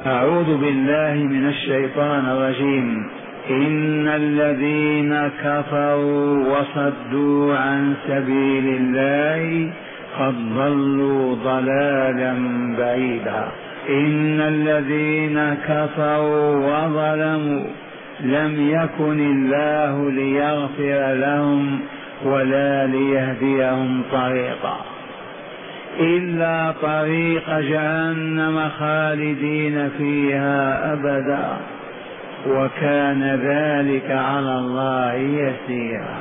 أعوذ بالله من الشيطان الرجيم. إن الذين كفروا وصدوا عن سبيل الله قد ضلوا ضلالا بعيدا. إن الذين كفروا وظلموا لم يكن الله ليغفر لهم ولا ليهديهم طريقا إلا طريق جهنم خالدين فيها أبدا وكان ذلك على الله يسيرا.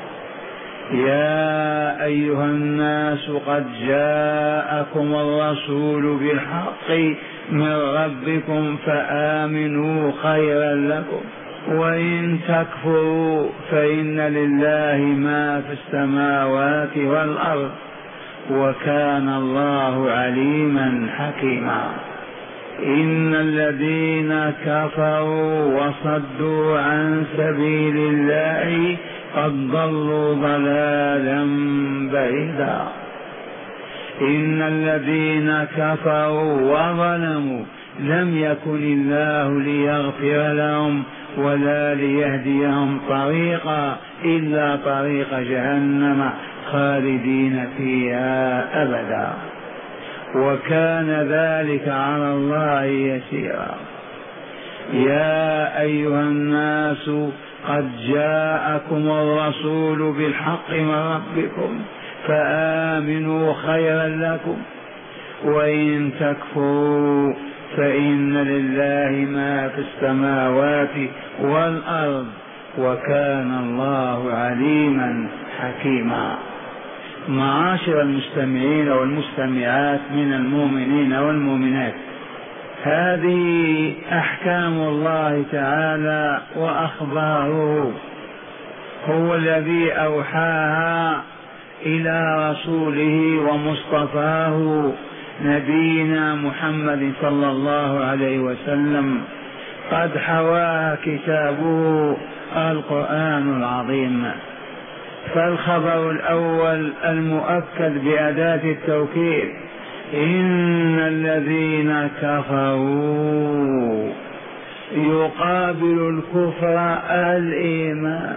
يا أيها الناس قد جاءكم الرسول بالحق من ربكم فآمنوا خيرا لكم وإن تكفروا فإن لله ما في السماوات والأرض وكان الله عليما حكيما. إن الذين كفروا وصدوا عن سبيل الله قد ضلوا ضلالا بعيدا. إن الذين كفروا وظلموا لم يكن الله ليغفر لهم ولا ليهديهم طريقا إلا طريق جهنم خالدين فيها أبدا وكان ذلك على الله يسيرا. يا أيها الناس قد جاءكم الرسول بالحق من ربكم فآمنوا خيرا لكم وإن تكفروا فإن لله ما في السماوات والأرض وكان الله عليما حكيما. معاشر المستمعين والمستمعات من المؤمنين والمؤمنات، هذه أحكام الله تعالى وأخباره، هو الذي أوحاها إلى رسوله ومصطفاه نبينا محمد صلى الله عليه وسلم، قد حواها كتابه القرآن العظيم. فالخبر الأول المؤكد بأداة التوكيد: إن الذين كفروا يقابل الكفر الإيمان،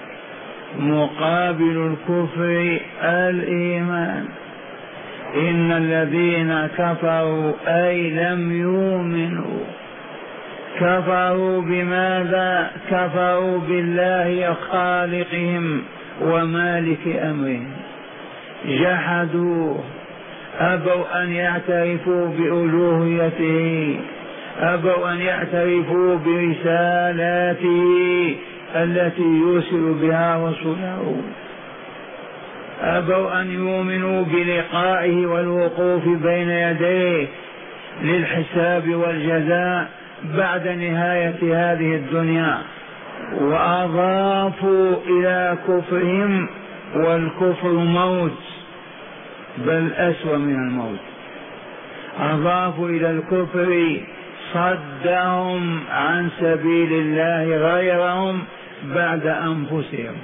مقابل الكفر الإيمان. إن الذين كفروا أي لم يؤمنوا. كفروا بماذا؟ كفروا بالله خالقهم ومالك أمرهم، جحدوه، أبوا أن يعترفوا بألوهيته، أبوا أن يعترفوا برسالاته التي يرسل بها رسله، أبوا أن يؤمنوا بلقائه والوقوف بين يديه للحساب والجزاء بعد نهاية هذه الدنيا، وأضافوا إلى كفرهم، والكفر موت بل أسوأ من الموت. أضافوا إلى الكفر صدهم عن سبيل الله غيرهم بعد أنفسهم.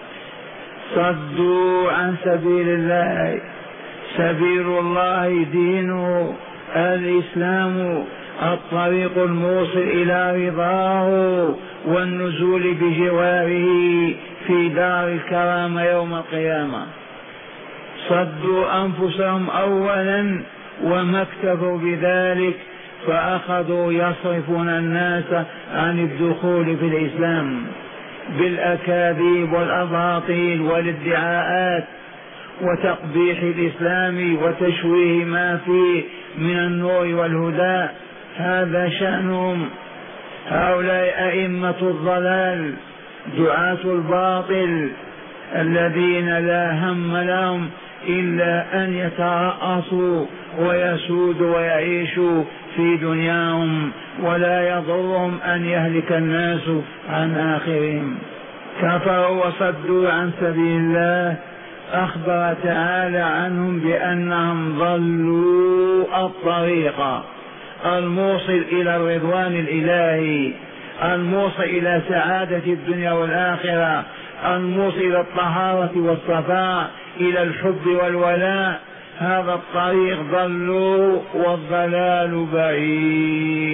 صدوا عن سبيل الله، سبيل الله دينه الإسلام، الطريق الموصل إلى رضاه والنزول بجواره في دار الكرامة يوم القيامة. صدوا أنفسهم أولا وما اكتفوا بذلك، فأخذوا يصرفون الناس عن الدخول في الإسلام بالأكاذيب والأباطيل والادعاءات وتقبيح الإسلام وتشويه ما فيه من النور والهدى. هذا شأنهم. هؤلاء أئمة الضلال، دعاة الباطل، الذين لا هم لهم إلا أن يترأسوا ويسودوا ويعيشوا في دنياهم، ولا يضرهم أن يهلك الناس عن آخرهم. كفروا وصدوا عن سبيل الله. أخبر تعالى عنهم بأنهم ضلوا الطريق الموصل إلى الرضوان الإلهي، الموصل إلى سعادة الدنيا والآخرة، الموصل إلى الطهارة والصفاء، إلى الحب والولاء. هذا الطريق ضلوا والضلال بعيد.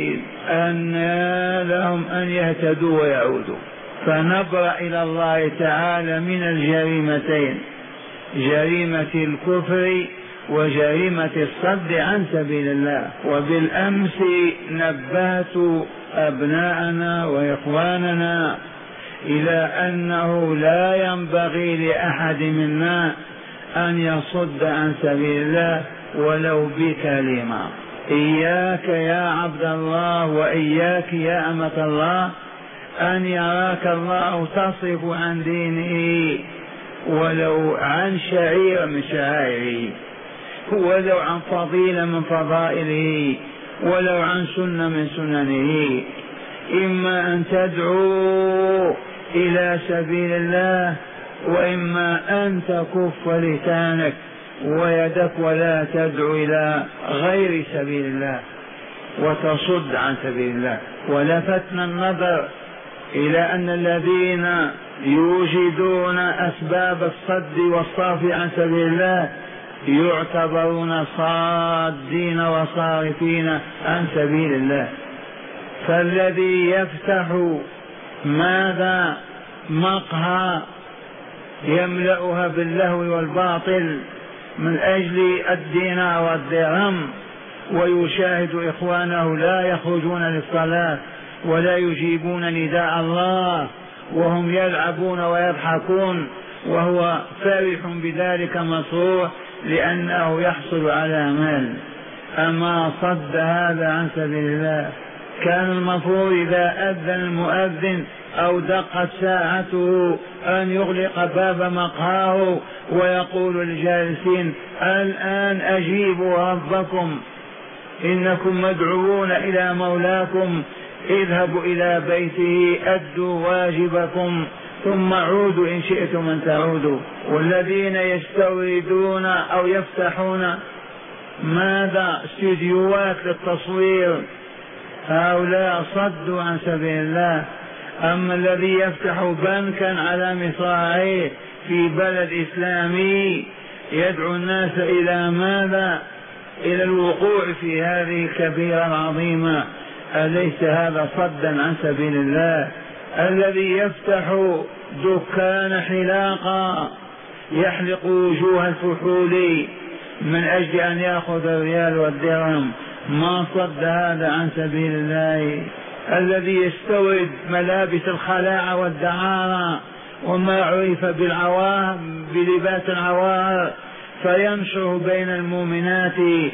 أن لهم أن يهتدوا ويعودوا. فنبرأ إلى الله تعالى من الجريمتين، جريمة الكفر وجريمة الصد عن سبيل الله. وبالأمس نبهت أبناءنا وإخواننا إلى أنه لا ينبغي لأحد منا أن يصد عن سبيل الله ولو بكلمة. إياك يا عبد الله وإياك يا أمة الله أن يراك الله تصرف عن دينه ولو عن شعيرة من شعائره، ولو عن فضيلة من فضائله، ولو عن سنة من سننه. إما أن تدعو إلى سبيل الله، وإما أن تكف لسانك ويدك ولا تدعو إلى غير سبيل الله وتصد عن سبيل الله. ولفتنا النظر إلى أن الذين يوجدون أسباب الصد والصرف عن سبيل الله يعتبرون صادين وصارفين عن سبيل الله. فالذي يفتح ماذا مقهى يملأها باللهو والباطل من أجل الدينار والدرهم، ويشاهد إخوانه لا يخرجون للصلاة ولا يجيبون نداء الله وهم يلعبون ويضحكون، وهو فرح بذلك مسرور لأنه يحصل على مال. أما صد هذا عن سبيل الله؟ كان المفروض إذا أذن المؤذن أو دقت ساعته أن يغلق باب مقهاه ويقول للجالسين الآن أجيبوا ربكم، إنكم مدعوون إلى مولاكم، اذهبوا إلى بيته أدوا واجبكم ثم عودوا إن شئتم أن تعودوا. والذين يستوردون أو يفتحون ماذا استديوهات للتصوير هؤلاء صدوا عن سبيل الله. أما الذي يفتح بنكا على مصراعيه في بلد إسلامي يدعو الناس إلى ماذا؟ إلى الوقوع في هذه الكبيرة العظيمة. أليس هذا صدا عن سبيل الله؟ الذي يفتح دكان حلاقة يحلق وجوه الفحول من أجل أن يأخذ الريال والدرهم، ما صد هذا عن سبيل الله؟ الذي يستورد ملابس الخلاعة والدعارة وما عرف بالعوار بلباس العوار فينشر بين المؤمنات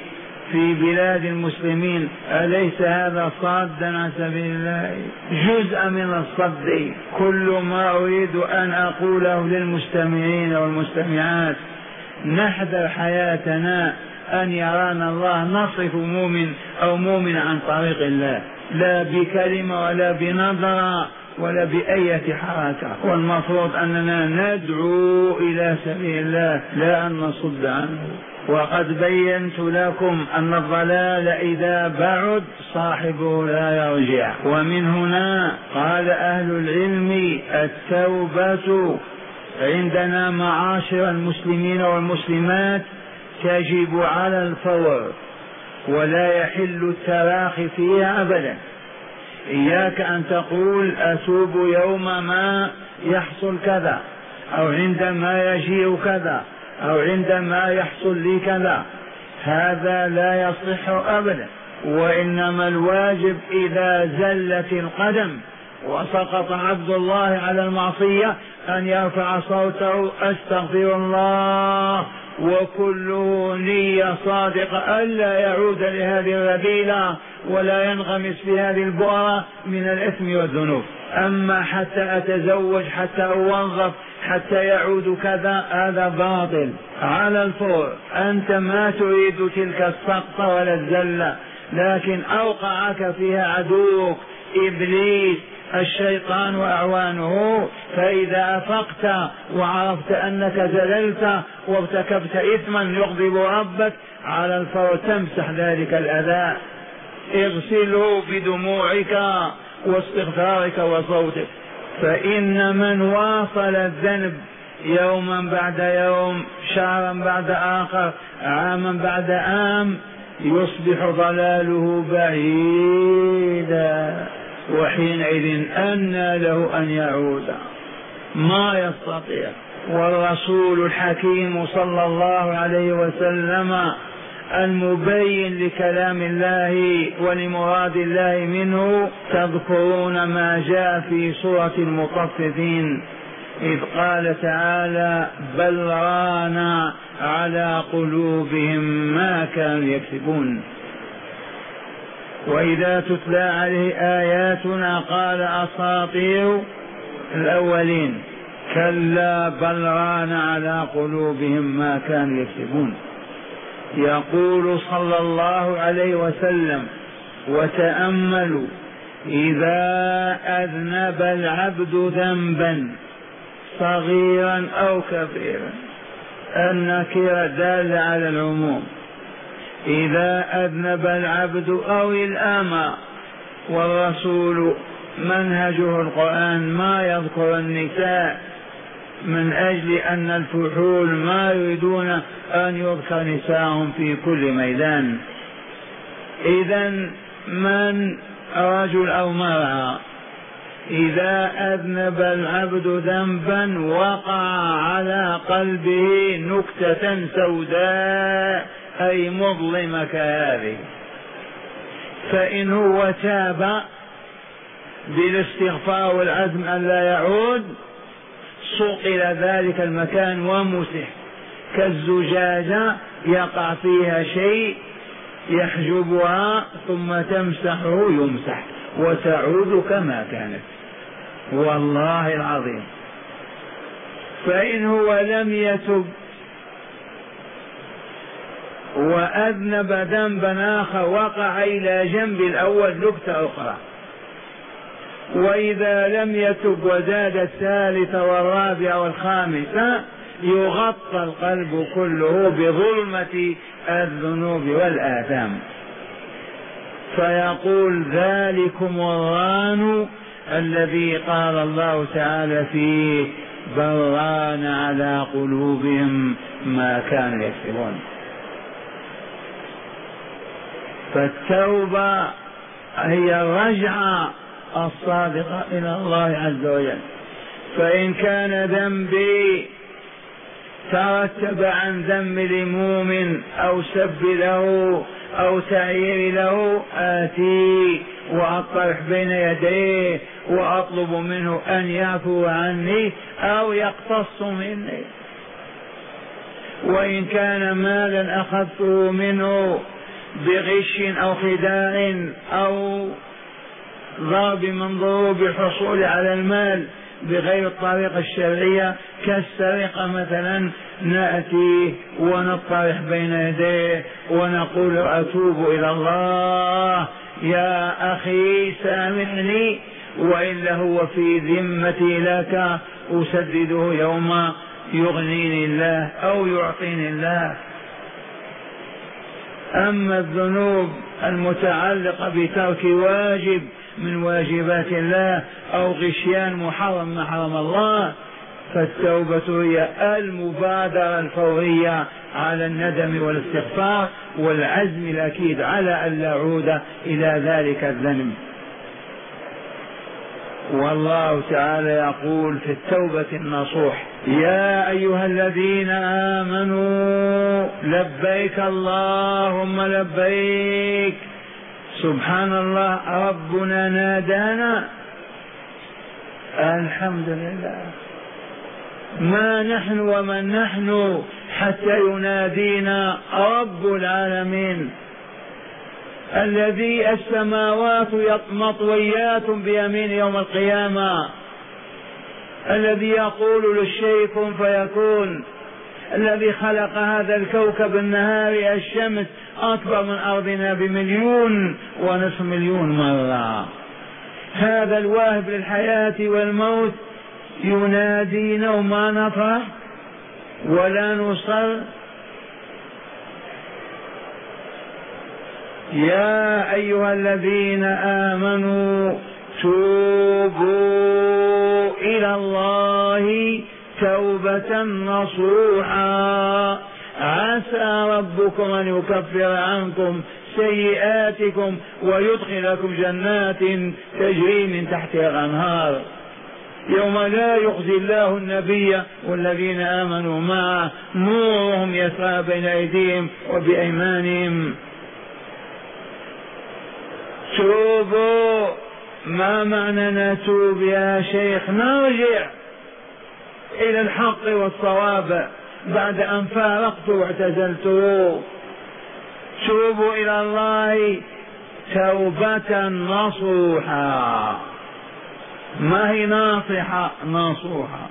في بلاد المسلمين، أليس هذا صادا عن سبيل الله؟ جزء من الصد. كل ما أريد أن أقوله للمستمعين والمستمعات نحذر حياتنا أن يرانا الله نصرف مؤمن أو مؤمن عن طريق الله، لا بكلمة ولا بنظرة ولا بأية حركة. والمفروض أننا ندعو إلى سبيل الله لا أن نصد عنه. وقد بينت لكم أن الضلال إذا بعد صاحبه لا يرجع. ومن هنا قال أهل العلم التوبة عندنا معاشر المسلمين والمسلمات تجب على الفور ولا يحل التراخي فيها أبدا. إياك أن تقول أتوب يوم ما يحصل كذا، أو عندما يجيء كذا، أو عندما يحصل لي كذا، هذا لا يصح أبدا. وإنما الواجب إذا زلت القدم وسقط عبد الله على المعصية أن يرفع صوته أستغفر الله، وكله نية صادقة ألا يعود لهذه الرذيلة ولا ينغمس في هذه البؤرة من الإثم والذنوب. أما حتى أتزوج، حتى أوظف، حتى يعود كذا، هذا باطل على الفور. أنت ما تريد تلك السقطة ولا الزلة، لكن أوقعك فيها عدوك إبليس الشيطان وأعوانه. فإذا أفقت وعرفت أنك زللت وارتكبت إثما يغضب ربك، على الفور تمسح ذلك الأذى، اغسله بدموعك واستغفارك وصوتك. فإن من واصل الذنب يوما بعد يوم، شهرا بعد آخر، عاما بعد عام، يصبح ضلاله بعيدا. وحينئذ أنى له أن يعود؟ ما يستطيع. والرسول الحكيم صلى الله عليه وسلم المبين لكلام الله ولمراد الله منه، تذكرون ما جاء في سورة المطففين إذ قال تعالى: بل ران على قلوبهم ما كانوا يكسبون. وإذا تتلى عليه آياتنا قال أساطير الأولين، كلا بل ران على قلوبهم ما كانوا يكسبون. يقول صلى الله عليه وسلم: وتأملوا إذا أذنب العبد ذنبا صغيرا أو كبيرا، النكرة دالة على العموم، إذا أذنب العبد أو الأمة، والرسول منهجه القرآن ما يذكر النساء من أجل أن الفحول ما يريدون أن يذكر نساءهم في كل ميدان. إذن من رجل أو مرأة إذا أذنب العبد ذنبا وقع على قلبه نكتة سوداء أي مظلمة كهذه، فإن هو تاب بالاستغفار والعزم أن لا يعود صقل ذلك المكان ومسح كالزجاجة يقع فيها شيء يحجبها ثم تمسحه يمسح وتعود كما كانت، والله العظيم. فإن هو لم يتب وأذنب ذنبا آخر وقع إلى جنب الأول نكتة أخرى، وإذا لم يتب وزاد الثالثة والرابعة والخامسة يغطى القلب كله بظلمة الذنوب والآثام. فيقول: ذلكم الران الذي قال الله تعالى فيه: بل ران على قلوبهم ما كانوا يكسبون. فالتوبة هي الرجعة الصادقة إلى الله عز وجل. فإن كان ذنبي ترتب عن ذنب لمؤمن أو سب له أو تعيير له، آتي وأطرح بين يديه وأطلب منه أن يعفو عني أو يقتص مني. وإن كان مالا أخذته منه بغش أو خداع أو ضرب من ضروب الحصول على المال بغير الطريقة الشرعية كالسرقة مثلا، نأتي ونطرح بين يديه ونقول: أتوب إلى الله يا أخي سامحني، وإلا هو في ذمتي لك أسدده يوم يغنيني الله أو يعطيني الله. أما الذنوب المتعلقة بترك واجب من واجبات الله أو غشيان محرم ما حرم الله، فالتوبة هي المبادرة الفورية على الندم والاستغفار والعزم الأكيد على أن لا يعود إلى ذلك الذنب. والله تعالى يقول في التوبة النصوح: يا أيها الذين آمنوا لبيك اللهم لبيك. سبحان الله، ربنا نادانا، الحمد لله. ما نحن ومن نحن حتى ينادينا رب العالمين الذي السماوات مطويات بيمين يوم القيامة، الذي يقول للشيء كن فيكون، الذي خلق هذا الكوكب النهاري الشمس أكبر من أرضنا ب1.5 مليون مرة، هذا الواهب للحياة والموت ينادينا وما نفرح ولا نصر. يا أيها الذين آمنوا توبوا إلى الله توبة نصوحا عسى ربكم أن يكفر عنكم سيئاتكم ويدخلكم جنات تجري من تحتها الأنهار يوم لا يخزي الله النبي والذين آمنوا معه نورهم يسعى بين أيديهم وبأيمانهم. توبوا. ما معنى نتوب يا شيخ؟ نرجع إلى الحق والصواب بعد أن فارقت واعتزلت. توبوا إلى الله توبة نصوحا. ما هي ناصحة؟ نصوحة.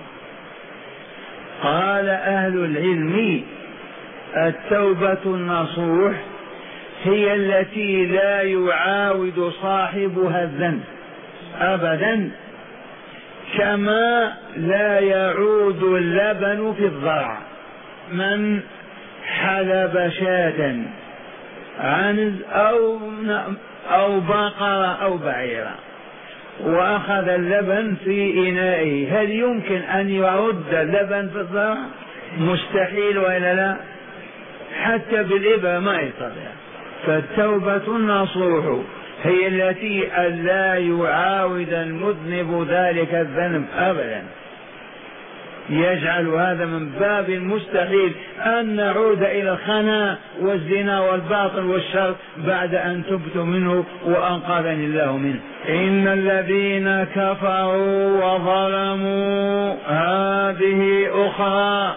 قال أهل العلم التوبة النصوح هي التي لا يعاود صاحبها الذنب أبدا، كما لا يعود اللبن في الضرع. من حلب شاة عنز أو بقرة أو بعيرة وأخذ اللبن في إنائه، هل يمكن أن يرد اللبن في الضرع؟ مستحيل وإلا لا؟ حتى بالإبرة ما يستطيع. فالتوبة النصوح هي التي لا يعاود المذنب ذلك الذنب أبدا، يجعل هذا من باب المستحيل أن نعود إلى الخنا والزنا والباطل والشر بعد أن تبت منه وأنقذني الله منه. إن الذين كفروا وظلموا هذه أخرى.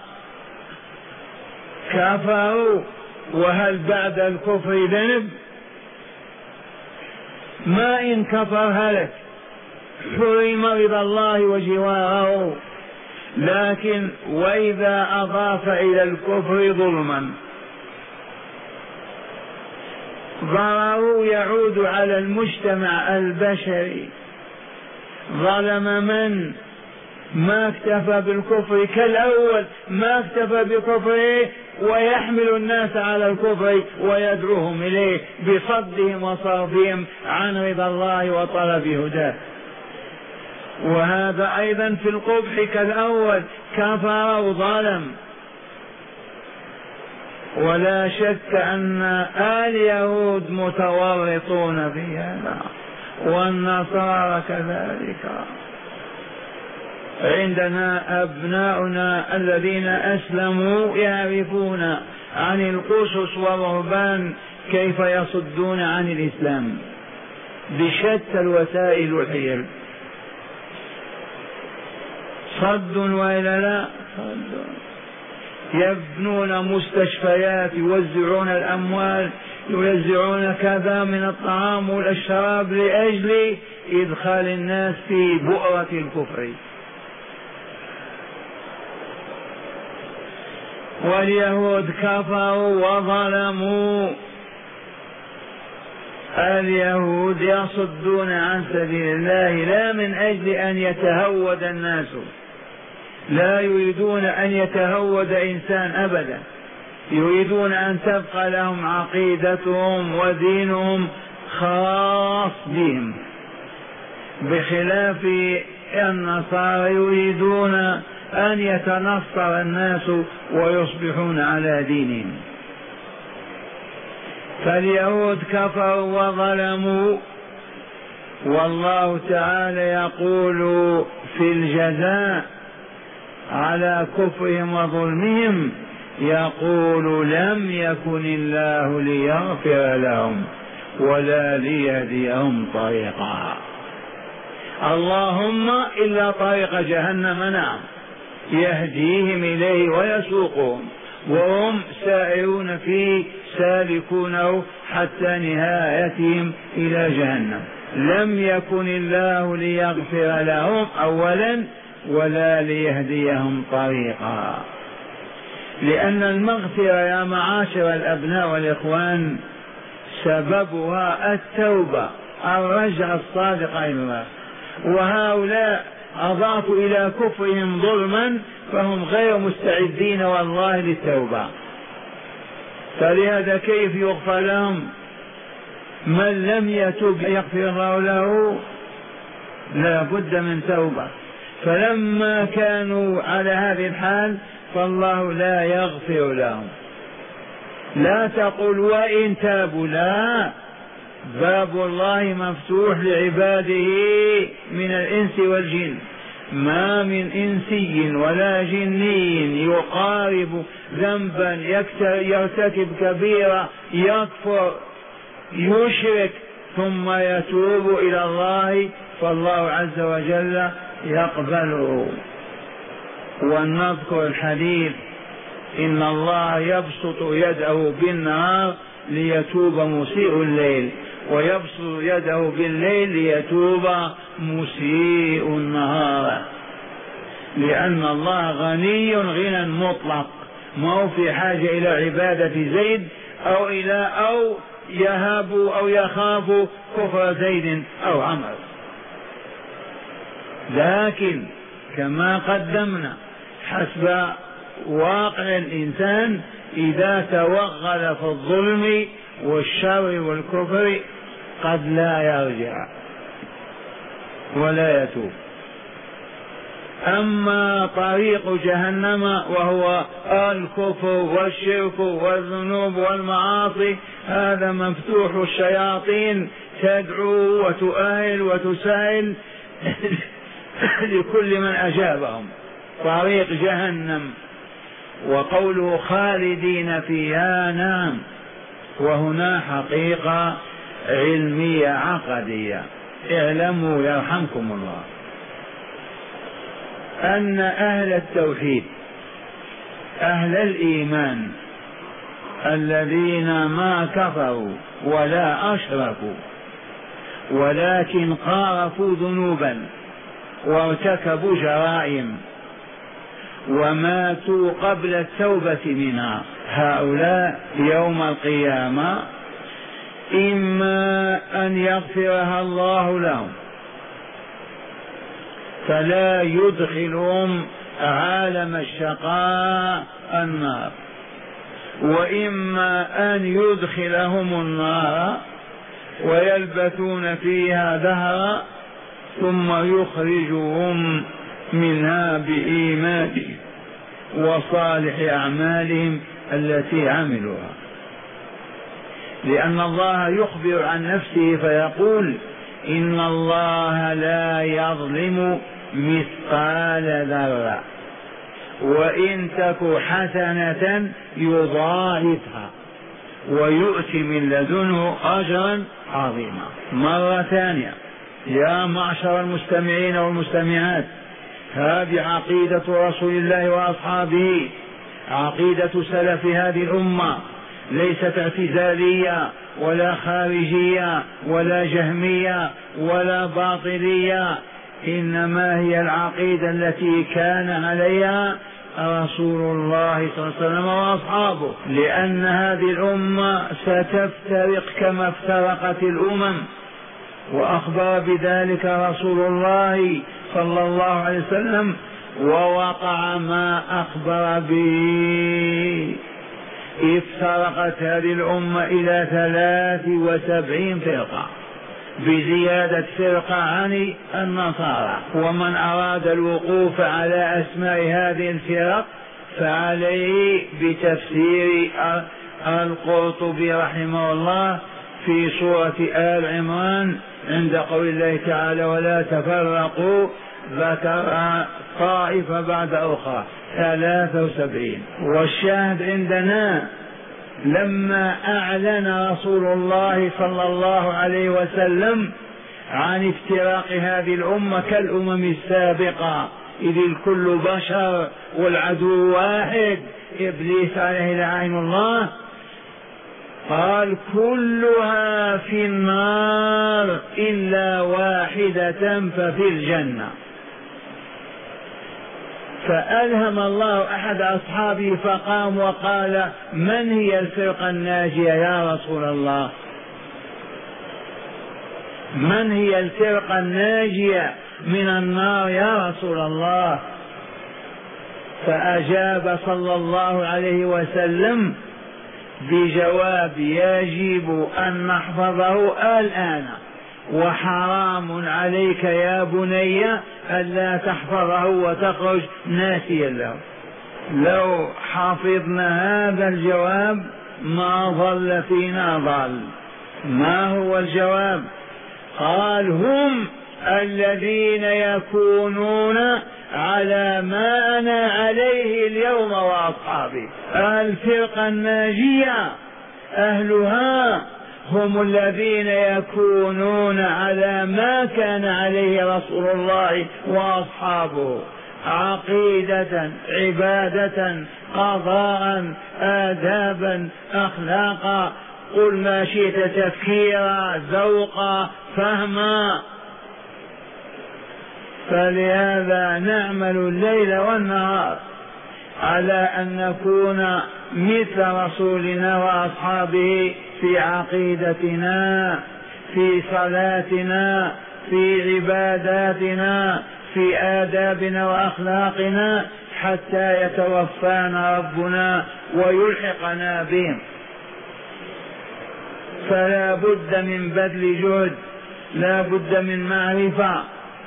كفروا، وهل بعد الكفر ذنب؟ ما إن كفر هلك، حرم رضا الله وجواره. لكن وإذا أضاف إلى الكفر ظلما، ضرره يعود على المجتمع البشري. ظلم من؟ ما اكتفى بالكفر كالأول، ما اكتفى بكفره ويحمل الناس على الكفر ويدعوهم إليه بصدهم وصرفهم عن رضا الله وطلب هداه. وهذا أيضا في القبح كالأول، كفر وظلم. ولا شك أن اليهود متورطون في هذا والنصارى كذلك. عندنا أبناؤنا الذين أسلموا يعرفون عن القسس والرهبان كيف يصدون عن الإسلام بشتى الوسائل والحيل. صد وإلا لا؟ صد. يبنون مستشفيات، يوزعون الأموال، يوزعون كذا من الطعام والشراب لأجل إدخال الناس في بؤرة الكفر. واليهود كفروا وظلموا. اليهود يصدون عن سبيل الله لا من أجل أن يتهود الناس، لا يريدون أن يتهود إنسان أبدا، يريدون أن تبقى لهم عقيدتهم ودينهم خاص بهم، بخلاف النصارى يريدون أن يتنصر الناس ويصبحون على دينهم. فاليهود كفروا وظلموا، والله تعالى يقول في الجزاء على كفرهم وظلمهم، يقول لم يكن الله ليغفر لهم ولا ليهديهم طريقا. اللهم إلا طريق جهنم، نعم، يهديهم إليه ويسوقهم وهم سائرون فيه سالكونه حتى نهايتهم إلى جهنم. لم يكن الله ليغفر لهم أولا ولا ليهديهم طريقا، لأن المغفرة يا معاشر الأبناء والإخوان سببها التوبة، الرجعة الصادقة إلى الله. وهؤلاء أضافوا إلى كفرهم ظلما فهم غير مستعدين والله للتوبة. فلهذا كيف يغفر لهم؟ من لم يتب يغفر الله له؟ لا بد من توبة. فلما كانوا على هذه الحال فالله لا يغفر لهم. لا تقل وإن تابوا، لا، باب الله مفتوح لعباده من الإنس والجن، ما من إنسي ولا جني يقارب ذنبا يرتكب كبيرة يكفر يشرك ثم يتوب إلى الله فالله عز وجل يقبله. ونذكر الحديث إن الله يبسط يده بالنهار ليتوب مسيء الليل، ويبسط يده بالليل ليتوب مسيء النهار، لأن الله غني غنى مطلق، ما هو في حاجة إلى عبادة زيد أو يهاب أو يخاف كفر زيد أو عمرو. لكن كما قدمنا حسب واقع الإنسان إذا توغل في الظلم والشر والكفر قد لا يرجع ولا يتوب. أما طريق جهنم وهو الكفر والشرك والذنوب والمعاصي هذا مفتوح، الشياطين تدعو وتؤهل وتسائل لكل من أجابهم، طريق جهنم. وقوله خالدين فيها، نعم، وهنا حقيقة علمية عقدية، اعلموا يرحمكم الله أن أهل التوحيد أهل الإيمان الذين ما كفروا ولا أشركوا ولكن قارفوا ذنوبا وارتكبوا جرائم وماتوا قبل التوبة منها، هؤلاء يوم القيامة إما أن يغفرها الله لهم فلا يدخلهم عالم الشقاء النار، وإما أن يدخلهم النار ويلبثون فيها دهرا ثم يخرجهم منها بإيمانهم وصالح أعمالهم التي عملوها. لأن الله يخبر عن نفسه فيقول إن الله لا يظلم مثقال ذرة وإن تك حسنة يضاعفها ويؤتي من لدنه أجرا عظيما. مرة ثانية يا معشر المستمعين والمستمعات، هذه عقيدة رسول الله وأصحابه، عقيدة سلف هذه الأمة، ليست اعتزالية ولا خارجية ولا جهمية ولا باطلية، إنما هي العقيدة التي كان عليها رسول الله صلى الله عليه وسلم وأصحابه، لأن هذه الأمة ستفترق كما افترقت الأمم، وأخبر بذلك رسول الله صلى الله عليه وسلم ووقع ما أخبر به. افترقت هذه الأمة إلى 73 فرقة بزيادة فرقة عن النصارى. ومن أراد الوقوف على أسماء هذه الفرق فعليه بتفسير القرطبي رحمه الله في سورة آل عمران عند قول الله تعالى ولا تفرقوا، ذكر طائفة بعد أخرى 73. والشاهد عندنا لما أعلن رسول الله صلى الله عليه وسلم عن افتراق هذه الأمة كالأمم السابقة، إذ الكل بشر والعدو واحد إبليس عليه لعين الله، قال كلها في النار إلا واحدة ففي الجنة. فألهم الله أحد أصحابه فقام وقال من هي الفرقة الناجية يا رسول الله؟ من هي الفرقة الناجية من النار يا رسول الله؟ فأجاب صلى الله عليه وسلم بجواب يجب أن نحفظه الآن، وحرام عليك يا بني ألا تحفظه وتخرج ناسيا له. لو حفظنا هذا الجواب ما ضل فينا ضال. ما هو الجواب؟ قال هم الذين يكونون على ما أنا عليه اليوم وأصحابي. الفرقة الناجية أهلها هم الذين يكونون على ما كان عليه رسول الله وأصحابه، عقيدة، عبادة، قضاء، آدابا، أخلاقا، قل ما شئت، تفكيرا، ذوقا، فهما. فلهذا نعمل الليل والنهار على أن نكون مثل رسولنا وأصحابه في عقيدتنا، في صلاتنا، في عباداتنا، في آدابنا وأخلاقنا، حتى يتوفانا ربنا ويلحقنا بهم. فلا بد من بذل جهد، لا بد من معرفة.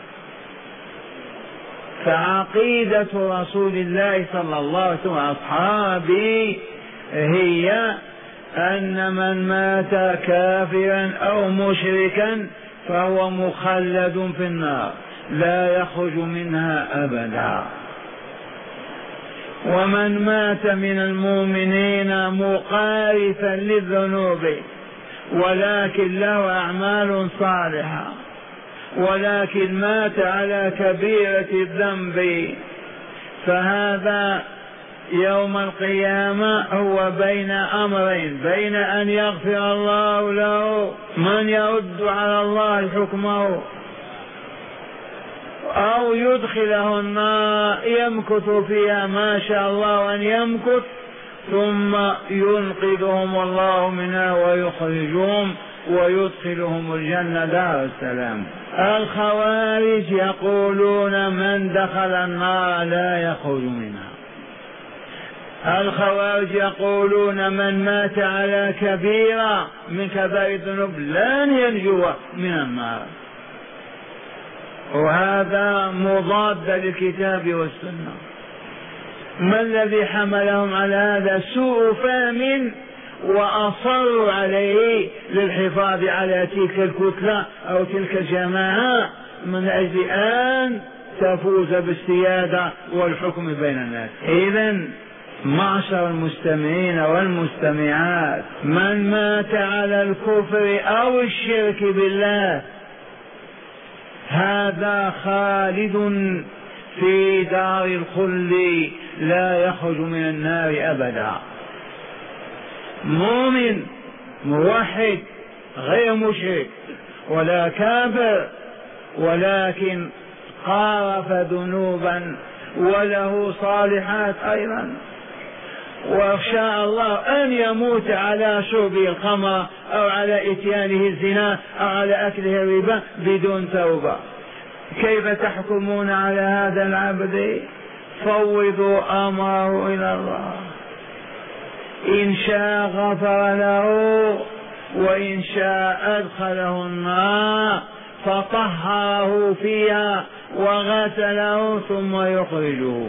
فعقيدة رسول الله صلى الله عليه وسلم وأصحابه هي أن من مات كافرا أو مشركا فهو مخلد في النار لا يخرج منها أبدا، ومن مات من المؤمنين مقارفا للذنوب ولكن له أعمال صالحة ولكن مات على كبيرة الذنب، فهذا يوم القيامة هو بين أمرين، بين أن يغفر الله له من يرد على الله حكمه أو يدخله النار يمكث فيها ما شاء الله أن يمكث، ثم ينقذهم الله منها ويخرجهم ويدخلهم الجنة دار السلام. الخوارج يقولون من دخل النار لا يخرج منها. الخوارج يقولون من مات على كبيرة من كبائر الذنوب لن ينجو من النار، وهذا مضاد للكتاب والسنة. ما الذي حملهم على هذا؟ سوء فهم، وأصروا عليه للحفاظ على تلك الكتلة أو تلك الجماعة من أجل أن تفوز بالسيادة والحكم بين الناس. إذن معشر المستمعين والمستمعات، من مات على الكفر أو الشرك بالله هذا خالد في دار الخلد لا يخرج من النار أبدا. مؤمن موحد غير مشرك ولا كافر، ولكن قارف ذنوبا وله صالحات أيضا، وشاء الله أن يموت على شرب الخمر أو على إتيانه الزنا أو على أكله الربا بدون توبة. كيف تحكمون على هذا العبد؟ فوضوا أمره إلى الله، إن شاء غفر له وإن شاء أدخله النار فطهره فيها وغسله ثم يخرجه.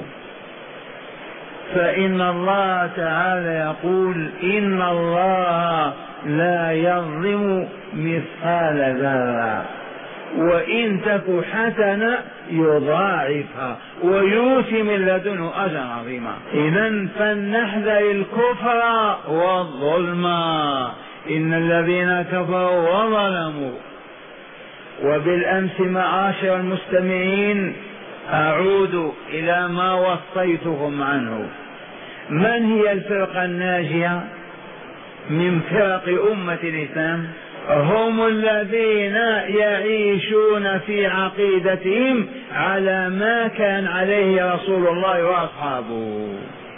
فإن الله تعالى يقول إن الله لا يظلم مثقال ذرة وإن تك حسنة يضاعفها ويؤتي من لدنه أجرا عظيما. إذن فلنحذر الكفر والظلم، إن الذين كفروا وظلموا. وبالأمس معاشر المستمعين أعود إلى ما وصيتهم عنه. من هي الفرقة الناجية من فرق أمة الإسلام؟ هم الذين يعيشون في عقيدتهم على ما كان عليه رسول الله وأصحابه.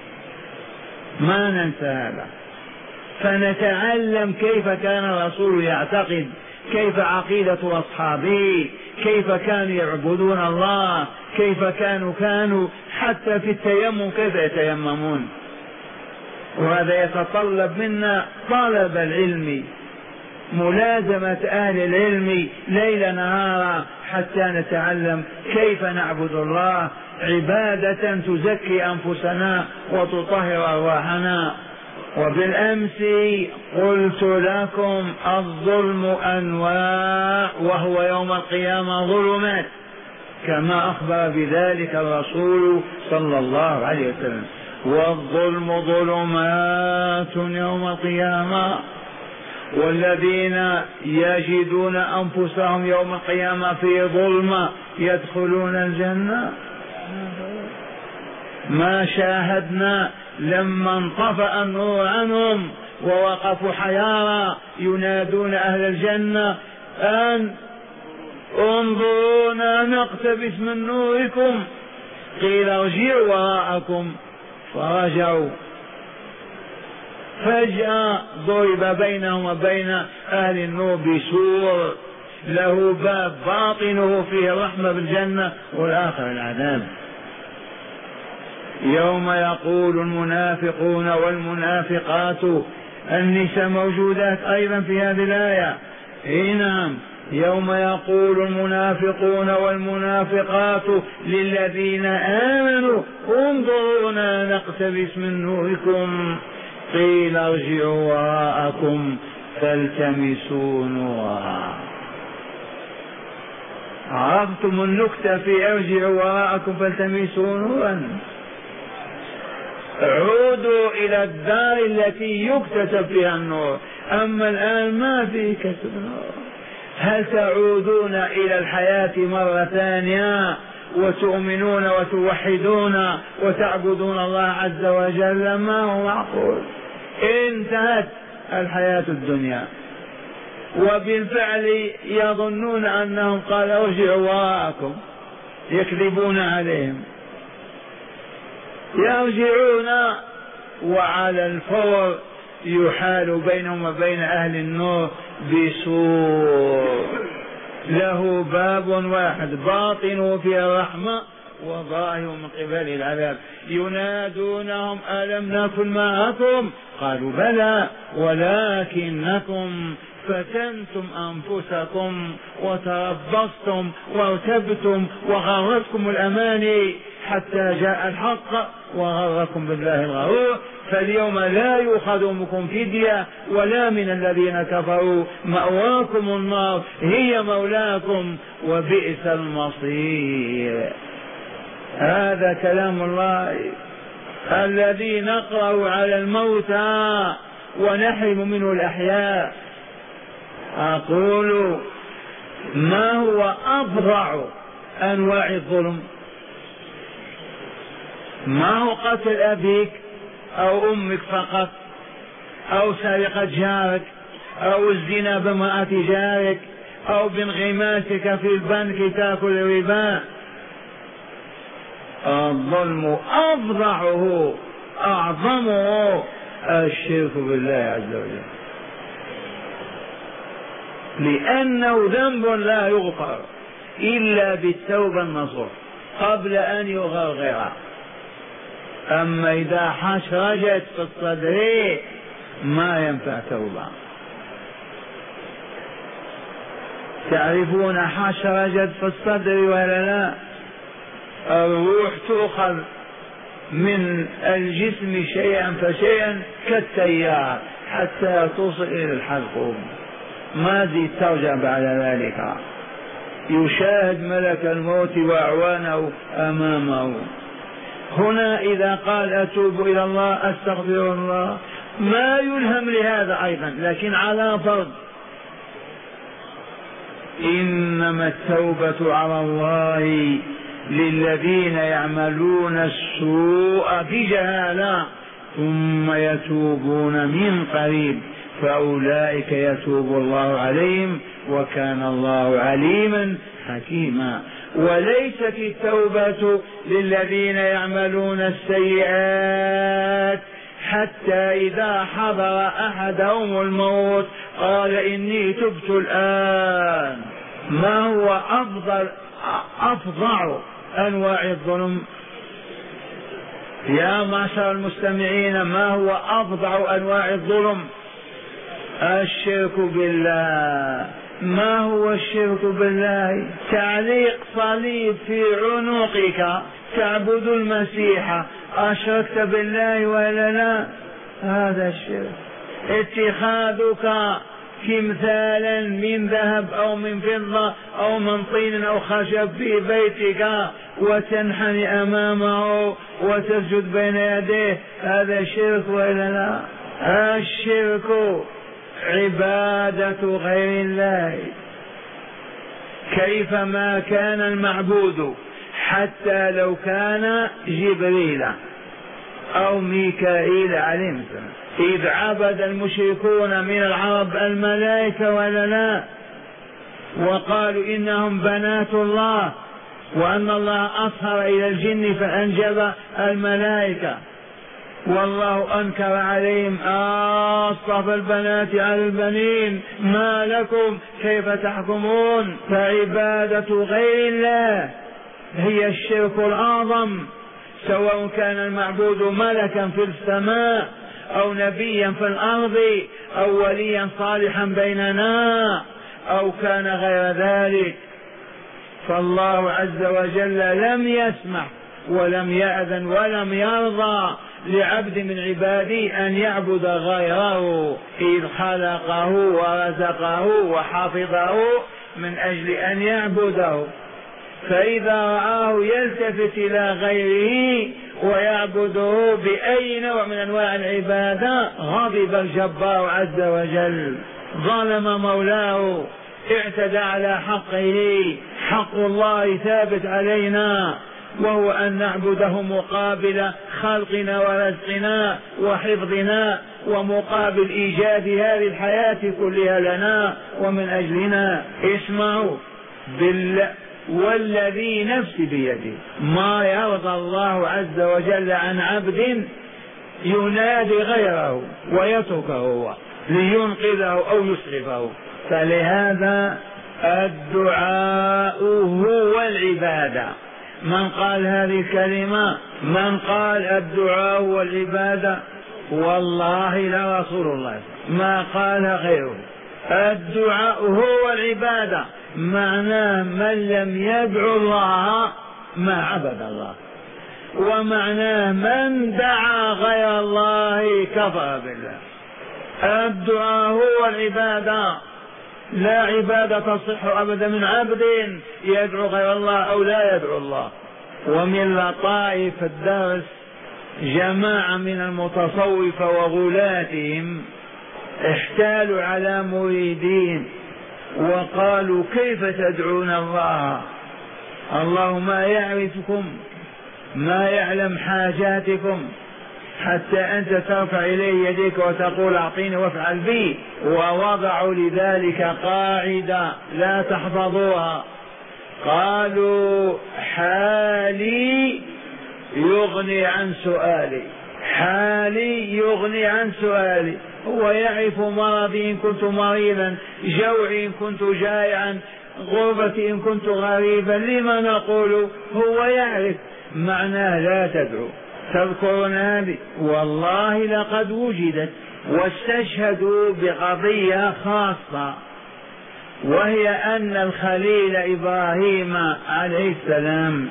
ما ننسى هذا، فنتعلم كيف كان الرسول يعتقد، كيف عقيدة أصحابه، كيف كانوا يعبدون الله، كيف كانوا حتى في التيمم كيف يتيممون. وهذا يتطلب منا طلب العلم، ملازمة أهل العلم ليل نهارا حتى نتعلم كيف نعبد الله عبادة تزكي أنفسنا وتطهر أرواحنا وبالأمس قلت لكم الظلم أنواع، وهو يوم القيامة ظلمات، كما أخبر بذلك الرسول صلى الله عليه وسلم. والظلم ظلمات يوم القيامة، والذين يجدون أنفسهم يوم القيامة في ظلمة يدخلون الجنة. ما شاهدنا لما انطفأ النور عنهم ووقفوا حيارى ينادون أهل الجنة أن انظرونا نقتبس من نوركم، قيل ارجعوا وراءكم فرجعوا، فجأة ضرب بينهم وبين أهل النور بسور له باب باطنه فيه الرحمة بالجنة والآخر العذاب. يوم يقول المنافقون والمنافقات، النساء موجودات أيضا في هذه الآية. نعم، يوم يقول المنافقون والمنافقات للذين آمنوا انظرونا نقتبس من نوركم قيل ارجعوا وراءكم فالتمسوا نورا. عرفتم النكتة في ارجعوا وراءكم فالتمسوا نورا؟ عودوا إلى الدار التي يكتسب فيها النور، أما الآن ما في كسب نور. هل تعودون إلى الحياة مرة ثانية وتؤمنون وتوحدون وتعبدون الله عز وجل؟ ما هو معقول. انتهت الحياة الدنيا، وبالفعل يظنون أنهم قالوا ارجعوا وراءكم، يكذبون عليهم، يرجعون وعلى الفور يحال بينهم وبين أهل النور بسور له باب واحد باطنه فيه الرحمة وظاهر من قبل العذاب. ينادونهم ألم نكن معكم؟ قالوا بلى ولكنكم فتنتم أنفسكم وتربصتم وارتبتم وغرتكم الأماني حتى جاء الحق وغركم بالله الغرور، فاليوم لا يؤخذ منكم فدية ولا من الذين كفروا، مأواكم النار هي مولاكم وبئس المصير. هذا كلام الله الذي نقرأ على الموتى ونحرم منه الأحياء. أقول ما هو أفظع أنواع الظلم؟ ما هو قتل أبيك أو أمك فقط، أو سرقة جارك، أو الزنا بامرأة جارك، أو بانغماسك في البنك تأكل الربا. الظلم أفظعه أعظمه الشرك بالله عز وجل، لأنه ذنب لا يغفر إلا بالتوبة النصوح قبل أن يغرغر. أما إذا حشرجت في الصدر ما ينفع توبة. تعرفون حشرجت في الصدر ولا لا؟ الروح تؤخذ من الجسم شيئا فشيئا كالتيار حتى توصل إلى الحلقوم، ما زيد ترجع بعد ذلك. يشاهد ملك الموت وأعوانه أمامه. هنا إذا قال أتوب إلى الله أستغفر الله ما يلهم لهذا أيضا، لكن على فرض. إنما التوبة على الله للذين يعملون السوء بجهالة ثم يتوبون من قريب فأولئك يتوب الله عليهم وكان الله عليما حكيما. وليست التوبة للذين يعملون السيئات حتى إذا حضر أحدهم الموت قال إني تبت الآن. ما هو أفظع أنواع الظلم؟ يا معشر المستمعين، ما هو أفظع أنواع الظلم؟ الشرك بالله. ما هو الشرك بالله؟ تعليق صليب في عنقك تعبد المسيح، أشركت بالله ولا لا؟ هذا الشرك. اتخاذك تمثالا من ذهب أو من فضة أو من طين أو خشب في بيتك وتنحني أمامه وتسجد بين يديه، هذا شرك وإلا لا؟ الشرك عبادة غير الله كيفما كان المعبود، حتى لو كان جبريل أو ميكائيل عليه السلام. إذ عبد المشركون من العرب الملائكة ولا لا، وقالوا إنهم بنات الله، وأن الله أصهر إلى الجن فأنجب الملائكة، والله أنكر عليهم أصطفى البنات على البنين ما لكم كيف تحكمون. فعبادة غير الله هي الشرك الأعظم، سواء كان المعبود ملكا في السماء أو نبيا في الأرض أو وليا صالحا بيننا أو كان غير ذلك. فالله عز وجل لم يسمح ولم يأذن ولم يرضى لعبد من عباده أن يعبد غيره، إذ خلقه ورزقه وحفظه من أجل أن يعبده. فإذا رآه يلتفت إلى غيره ويعبده بأي نوع من أنواع العبادة غضب الجبار عز وجل، ظلم مولاه، اعتدى على حقه. حق الله ثابت علينا، وهو أن نعبده مقابل خلقنا ورزقنا وحفظنا ومقابل إيجاد هذه الحياة كلها لنا ومن أجلنا. اسمعوا بالله والذي نفسي بيده ما يرضى الله عز وجل عن عبد ينادي غيره ويتركه هو لينقذه أو يسعفه. فلهذا الدعاء هو العبادة. من قال هذه الكلمة، من قال الدعاء هو العبادة، والله لرسول الله ما قال غيره. الدعاء هو العبادة، معناه من لم يدعو الله ما عبد الله، ومعناه من دعا غير الله كفر بالله. الدعاء هو العبادة، لا عبادة تصح أبدا من عبد يدعو غير الله أو لا يدعو الله. ومن لطائف الدرس جماعة من المتصوفة وغلاتهم احتالوا على مريدين وقالوا كيف تدعون الله؟ الله ما يعرفكم، ما يعلم حاجاتكم حتى أنت ترفع إليه يديك وتقول أعطيني وافعل بي. ووضعوا لذلك قاعدة لا تحفظوها، قالوا حالي يغني عن سؤالي، حالي يغني عن سؤالي. هو يعرف مرضي إن كنت مريضا، جوعي إن كنت جائعا، غربتي إن كنت غريبا. لما نقول هو يعرف؟ معناه لا تدعو. تذكرون هذه؟ والله لقد وجدت، واستشهدوا بقضية خاصة، وهي أن الخليل إبراهيم عليه السلام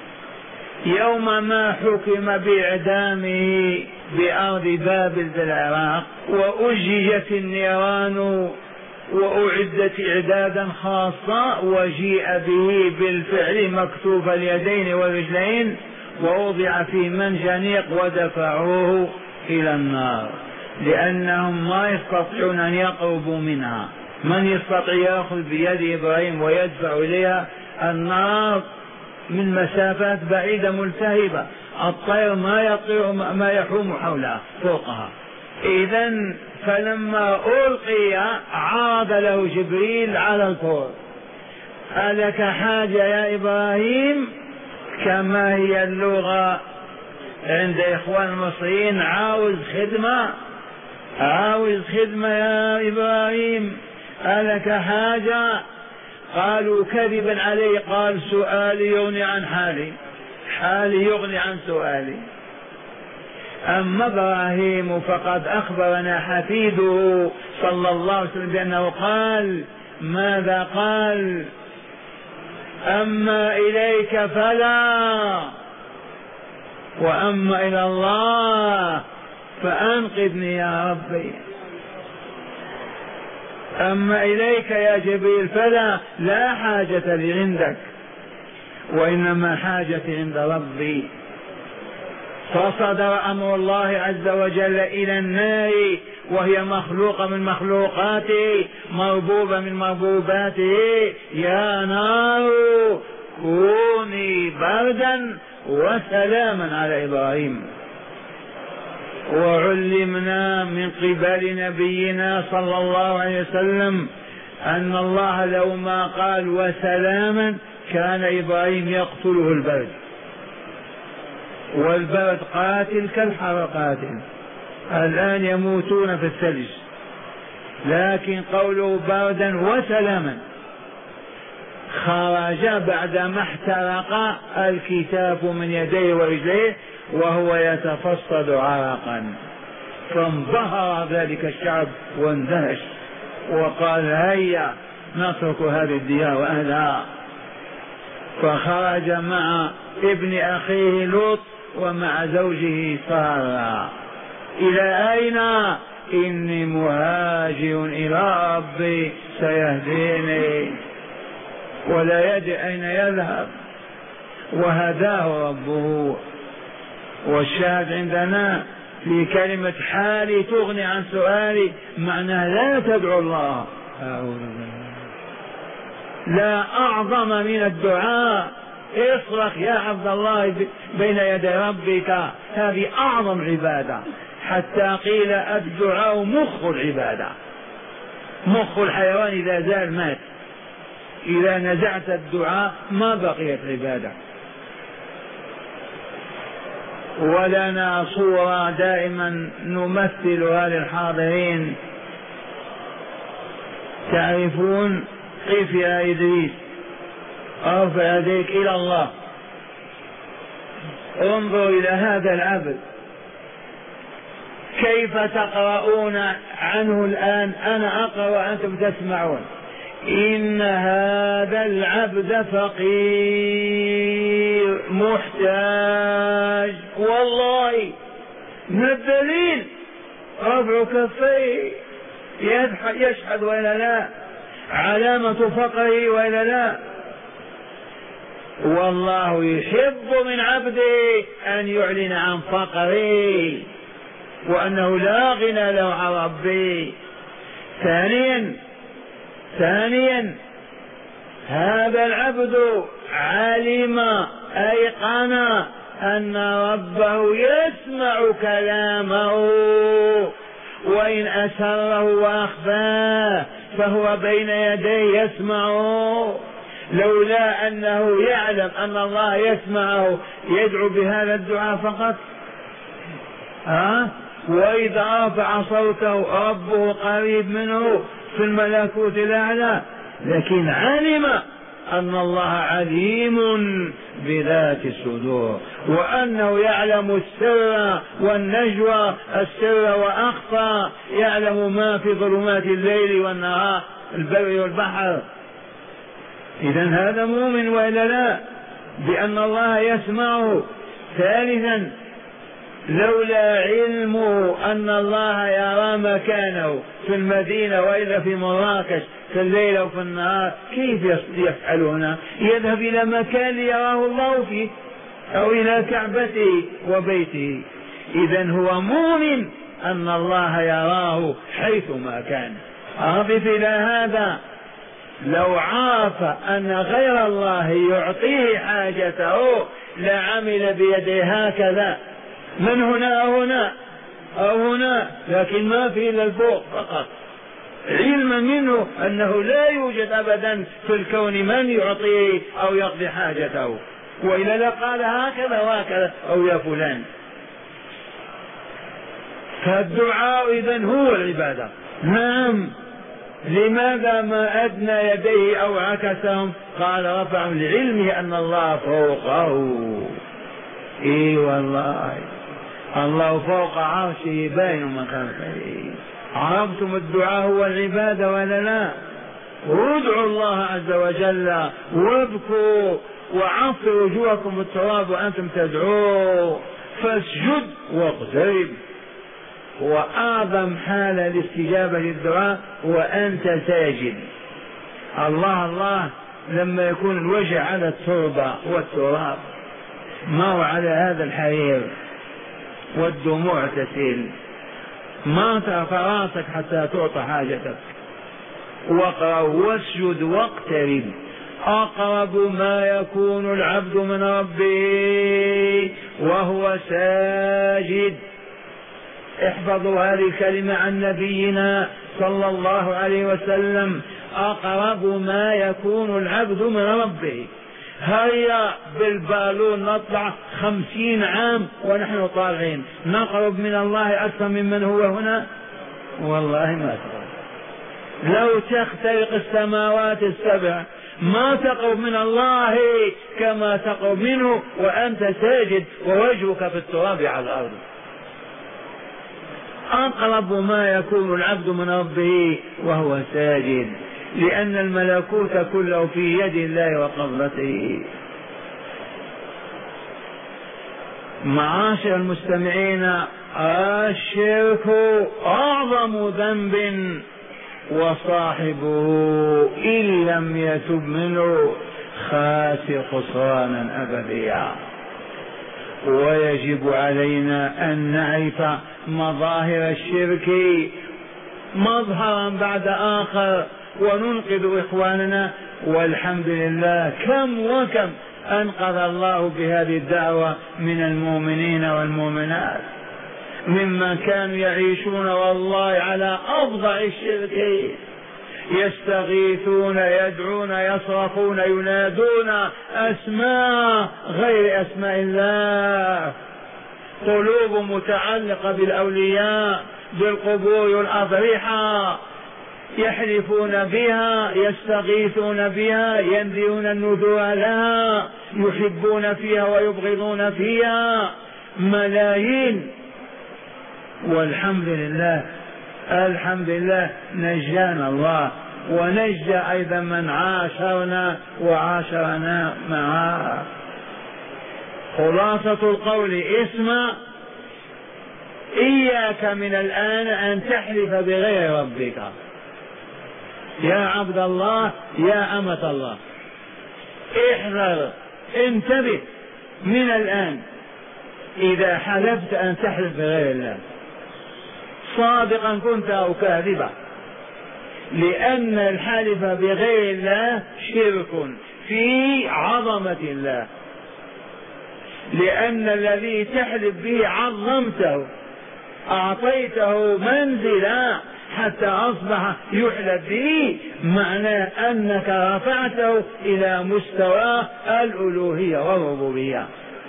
يوم ما حكم بإعدامه بأرض بابل في العراق وأججت النيران وأعدت إعدادا خاصا، وجيء به بالفعل مكتوف اليدين والرجلين ووضع في منجنيق ودفعوه إلى النار، لأنهم ما يستطيعون أن يقربوا منها. من يستطيع يأخذ بيد إبراهيم ويدفع إليها النار من مسافات بعيدة ملتهبة، الطير ما يطير ما يحوم حولها فوقها. إذن فلما ألقي عاد له جبريل على الفور، ألك حاجة يا إبراهيم؟ كما هي اللغة عند إخوان المصريين، عاوز خدمة، عاوز خدمة يا إبراهيم، ألك حاجة؟ قالوا كذبا عليه، قال سؤالي يغني عن حالي، حالي يغني عن سؤالي. أما إبراهيم فقد أخبرنا حفيده صلى الله عليه وسلم بأنه قال ماذا قال؟ أما إليك فلا، وأما إلى الله فأنقذني يا ربي. أما إليك يا جبريل فلا، لا حاجة لي عندك، وإنما حاجتي عند ربي. فصدر أمر الله عز وجل إلى النار، وهي مخلوقة من مخلوقاته، مربوبة من مربوباته: يا نار كوني بردا وسلاما على إبراهيم. وعلمنا من قبل نبينا صلى الله عليه وسلم أن الله لو ما قال وسلاما كان إبراهيم يقتله البرد، والبرد قاتل كالحر قاتل، الآن يموتون في الثلج، لكن قوله بردا وسلاما خرج بعدما احترق الكتاب من يديه ورجليه وهو يتفصد عرقا، فانبهر ذلك الشعب واندهش وقال هيا نترك هذه الديار وأهلها. فخرج مع ابن أخيه لوط ومع زوجه سارة. إلى أين؟ إني مهاجر إلى ربي سيهديني، ولا يدري أين يذهب، وهداه ربه. والشاهد عندنا في كلمة حالي تغني عن سؤالي، معناه لا تدعو الله. لا أعظم من الدعاء. اصرخ يا عبد الله بين يدي ربك، هذه أعظم عبادة، حتى قيل الدعاء مخ العبادة. مخ الحيوان إذا زال مات، إذا نزعت الدعاء ما بقيت عبادة. ولنا صورة دائما نمثلها للحاضرين. تعرفون قف يا إدريس، ارفع يديك إلى الله، انظر إلى هذا العبد كيف تقرؤون عنه الآن، أنا أقرأ وأنتم تسمعون. إن هذا العبد فقير محتاج، والله من الدليل رفع كفيه يشهد وإلا لا، علامة فقره وإلا لا. والله يحب من عبده أن يعلن عن فقره وأنه لا غنى له عن ربه. ثانيا هذا العبد علم أيقن أن ربه يسمع كلامه، وإن أسره وأخفاه فهو بين يديه يسمعه. لولا أنه يعلم أن الله يسمعه يدعو بهذا الدعاء فقط. وإذا رفع صوته ربه قريب منه في الملكوت الأعلى، لكن علم أن الله عليم بذات الصدور، وأنه يعلم السر والنجوى، السر وأخفى، يعلم ما في ظلمات الليل والنهار، البر والبحر. إذن هذا مؤمن وإلا لا بأن الله يسمعه. ثالثا لولا علمه أن الله يرى مكانه في المدينة وإلا في مراكش في الليل وفي النهار، كيف يفعل هنا؟ يذهب إلى مكان يراه الله فيه أو إلى كعبته وبيته. إذن هو مؤمن أن الله يراه حيثما كان. أضف إلى هذا لو عرف أن غير الله يعطيه حاجته لعمل بيده هكذا من هنا أو هنا أو هنا، لكن ما في إلا الفوق فقط، علما منه أنه لا يوجد أبدا في الكون من يعطيه أو يقضي حاجته، وإلا لقال هكذا وهكذا أو يا فلان. فالدعاء إذن هو العبادة. نعم، لماذا ما أدنى يديه أو عكسهم؟ قال رفعهم لعلمه أن الله فوقه. إي والله الله فوق عرشه باين من خلقه. عرفتم الدعاء هو العبادة ولا لا؟ ادعوا الله عز وجل وابكوا وعصروا وجوهكم بالتراب وأنتم تدعوا، فاسجد واقترب. وأعظم حالة لاستجابة الدعاء وأنت ساجد. الله الله لما يكون الوجه على التربة والتراب، ما هو على هذا الحرير والدموع تسيل، ما ترفع راسك حتى تعطى حاجتك. واقرأ واسجد واقترب، أقرب ما يكون العبد من ربه وهو ساجد. احفظوا هذه الكلمة عن نبينا صلى الله عليه وسلم، أقرب ما يكون العبد من ربه. هيا بالبالون نطلع 50 عام ونحن طالعين، نقرب من الله أكثر ممن هو هنا؟ والله ما تقرب. لو تخترق السماوات السبع ما تقرب من الله كما تقرب منه وأنت ساجد ووجهك في التراب على الأرض. أقرب ما يكون العبد من ربه وهو ساجد، لأن الملكوت كله في يد الله وقبضته. معاشر المستمعين، الشرك أعظم ذنب وصاحبه إن لم يتب منه خاسر خسرانا أبديا. ويجب علينا أن نعرف مظاهر الشرك مظهرا بعد آخر وننقذ إخواننا. والحمد لله كم وكم أنقذ الله بهذه الدعوة من المؤمنين والمؤمنات ممن كانوا يعيشون والله على أفظع الشرك، يستغيثون يدعون يصرخون ينادون أسماء غير أسماء الله، قلوب متعلقة بالأولياء بالقبور والأضرحة، يحلفون بها يستغيثون بها ينذرون النذور لها، يحبون فيها ويبغضون فيها ملايين. والحمد لله الحمد لله نجانا الله ونجى أيضا من عاشرنا وعاشرنا معه. خلاصة القول اسمع، إياك من الآن أن تحلف بغير ربك يا عبد الله يا أمة الله. احذر انتبه من الآن إذا حلفت أن تحلف بغير الله صادقا كنت أو كاذبا، لأن الحلف بغير الله شرك في عظمة الله، لأن الذي تحلف به عظمته أعطيته منزلا حتى أصبح يحلف به، معناه أنك رفعته إلى مستوى الألوهية والربوبية.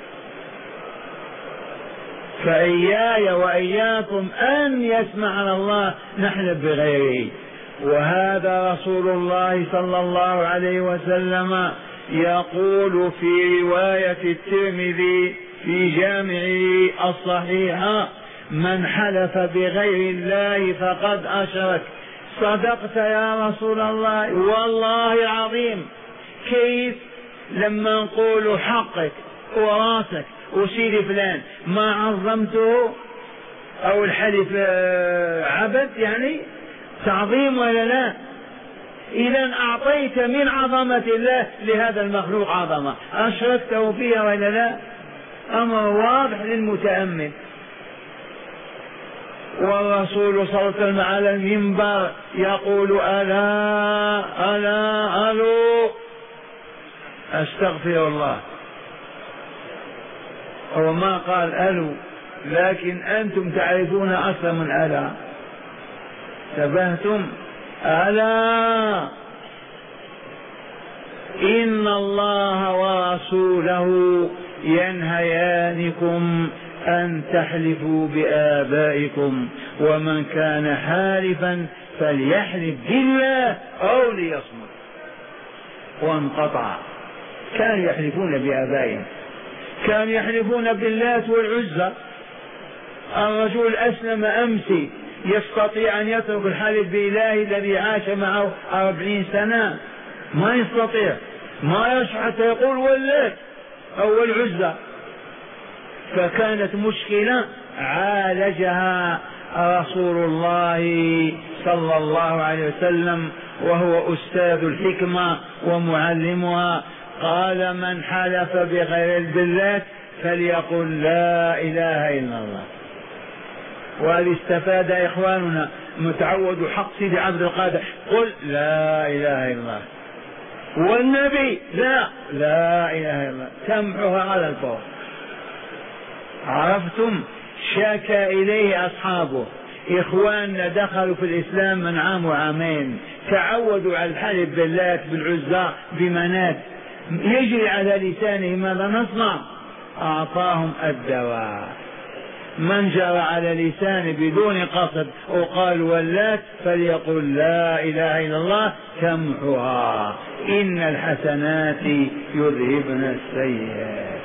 فإياي وإياكم أن يسمعنا الله نحلف بغيره. وهذا رسول الله صلى الله عليه وسلم يقول في رواية الترمذي في جامعه الصحيح: من حلف بغير الله فقد أشرك. صدقت يا رسول الله والله العظيم. كيف لما نقول حقك وراسك وسيدي فلان ما عظمته أو الحلف عبد يعني تعظيم ولا لا؟ إذا أعطيت من عظمة الله لهذا المخلوق عظمة، أشركته فيها ولا لا؟ أمر واضح للمتأمل. والرسول صلى الله عليه وسلم على المنبر يقول: ألا ألا ألو أستغفر الله. هو ما قال ألو، لكن أنتم تعرفون أكثر من ألا. تبهتم. ألا إن الله ورسوله ينهيانكم أن تحلفوا بآبائكم، ومن كان حالفا فليحلف بالله أو ليصمت. وانقطع. كانوا يحلفون بآبائهم، كانوا يحلفون باللات والعزى. الرجل أسلم أمس يستطيع أن يترك الحلف بإله الذي عاش معه 40 سنة؟ ما يستطيع، ما يشعر حتى يقول واللات أو العزى. فكانت مشكلة عالجها رسول الله صلى الله عليه وسلم وهو أستاذ الحكمة ومعلمها قال: من حلف بغير البلاد فليقل لا إله إلا الله. وهذه استفاد إخواننا متعود حق سيدي عبد القادر: قل لا إله إلا الله. والنبي: لا إله إلا الله. تمحها على الفور. عرفتم؟ شكى إليه أصحابه: إخواننا دخلوا في الإسلام من عام وعامين، تعودوا على الحلف باللات بالعزى بمنات، يجري على لسانه ماذا نصنع؟ أعطاهم الدواء. من جرى على لسانه بدون قصد وقال واللات فليقل لا إله إلا الله تمحها، إن الحسنات يذهبن السيئات.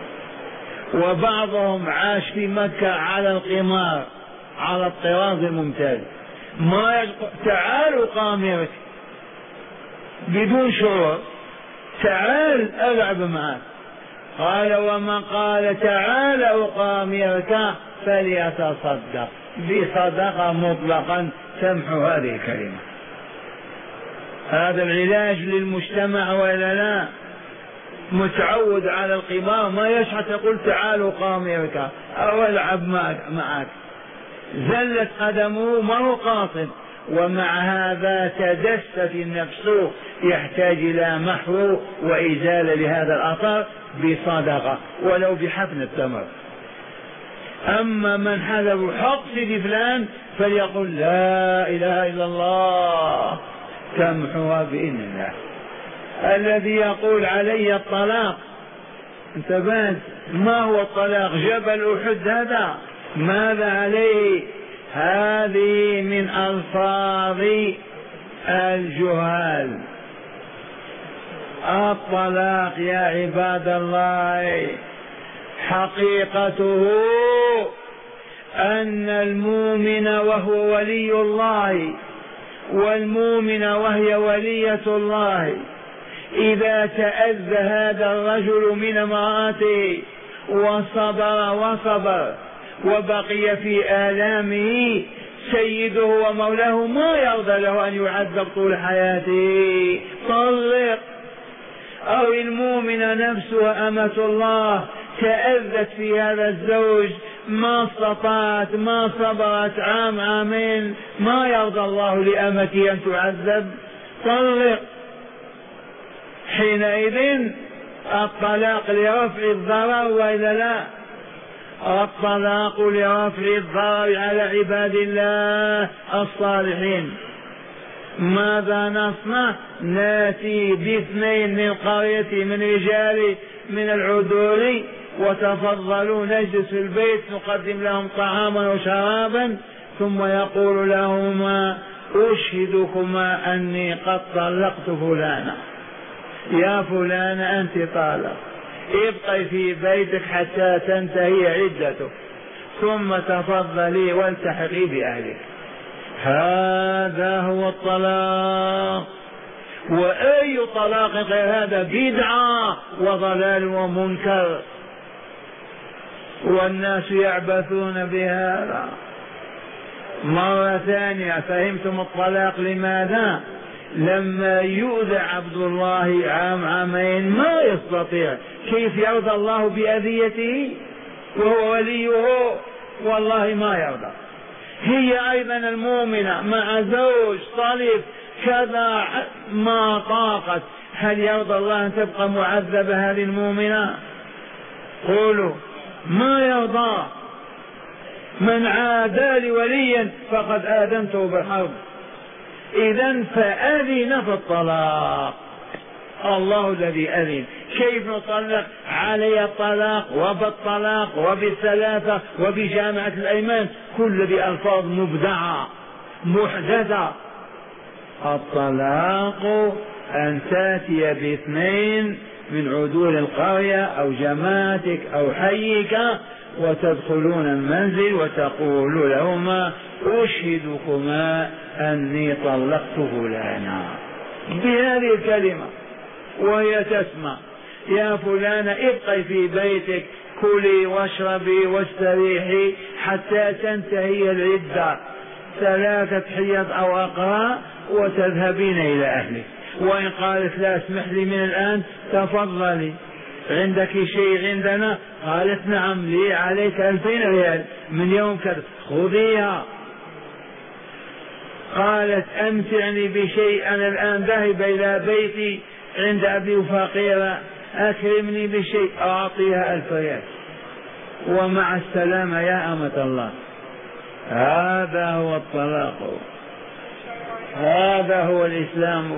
وبعضهم عاش في مكة على القمار، على الطراز الممتاز، ما تعالوا قامرك بدون شعور، تعال ألعب معك. قال: ومن قال تعال أقامرك فليتصدق بصدقة مطلقا تمحو هذه الكلمة. هذا العلاج للمجتمع ولا لا؟ متعود على القمار ما يشعر تقول تعال أقامرك أو ألعب معك، زلت قدمه ما هو قاصد، ومع هذا تدست النفس، يحتاج إلى محو وإزالة لهذا الأثر بصدقة ولو بحفن التمر. أما من حلف حقصد فلان فليقل لا إله إلا الله تمحوها بإذن الله. الذي يقول علي الطلاق، انتبهت، ما هو الطلاق؟ جبل أحد هذا، ماذا عليه؟ هذه من ألفاظ الجهال. الطلاق يا عباد الله حقيقته أن المؤمن وهو ولي الله والمؤمن وهي ولية الله، إذا تأذى هذا الرجل من امرأته وصبر وبقي في آلامه، سيده ومولاه ما يرضى له أن يعذب طول حياته، طلق. أو المؤمن نفسه أمة الله تأذت في هذا الزوج، ما استطاعت ما صبرت عام عامين، ما يرضى الله لأمته أن تعذب، طلق. حينئذ الطلاق لرفع الضرر وإلا لا؟ الطلاق لرفع الضرر على عباد الله الصالحين. ماذا نصنع؟ ناتي باثنين من قرية من رجال من العدول وتفضلوا نجلس في البيت نقدم لهم طعاما وشرابا، ثم يقول لهما: أشهدكما أني قد طلقت فلانا، يا فلان أنت طالق، ابقي في بيتك حتى تنتهي عدتك ثم تفضلي والتحقي بأهلك. هذا هو الطلاق. وأي طلاق غير هذا بدعة وضلال ومنكر، والناس يعبثون بهذا. مرة ثانية، فهمتم الطلاق لماذا؟ لما يؤذى عبد الله عام عامين ما يستطيع، كيف يرضى الله بأذيته وهو وليه؟ والله ما يرضى. هي أيضا المؤمنة مع زوج طالب كذا ما طاقت، هل يرضى الله أن تبقى معذبة هذه المؤمنة؟ قولوا ما يرضى. من عادى لي وليا فقد آذنته بالحرب. إذن فأذن في الطلاق، الله الذي أذن. كيف نطلق؟ علي الطلاق وبالطلاق وبالثلاثة وبجامعة الأيمان، كل بألفاظ مبدعة محدثة. الطلاق أن تأتي باثنين من عدول القرية أو جماعتك أو حيك وتدخلون المنزل وتقول لهما: أشهدكما أني طلقت فلانا، بهذه الكلمة، وهي تسمع: يا فلانة ابقي في بيتك، كلي واشربي واستريحي حتى تنتهي العدة 3 حيض أو أقراء وتذهبين إلى أهلك. وإن قالت لا اسمح لي من الآن تفضلي، عندك شيء عندنا؟ قالت نعم، لي عليك 2000 ريال من يوم كذا، خذيها. قالت أمتعني بشيء، أنا الآن ذاهب إلى بيتي عند أبي فقيرة، أكرمني بشيء، أعطيها 1000 ريال ومع السلامة يا أمة الله. هذا هو الطلاق، هذا هو الإسلام.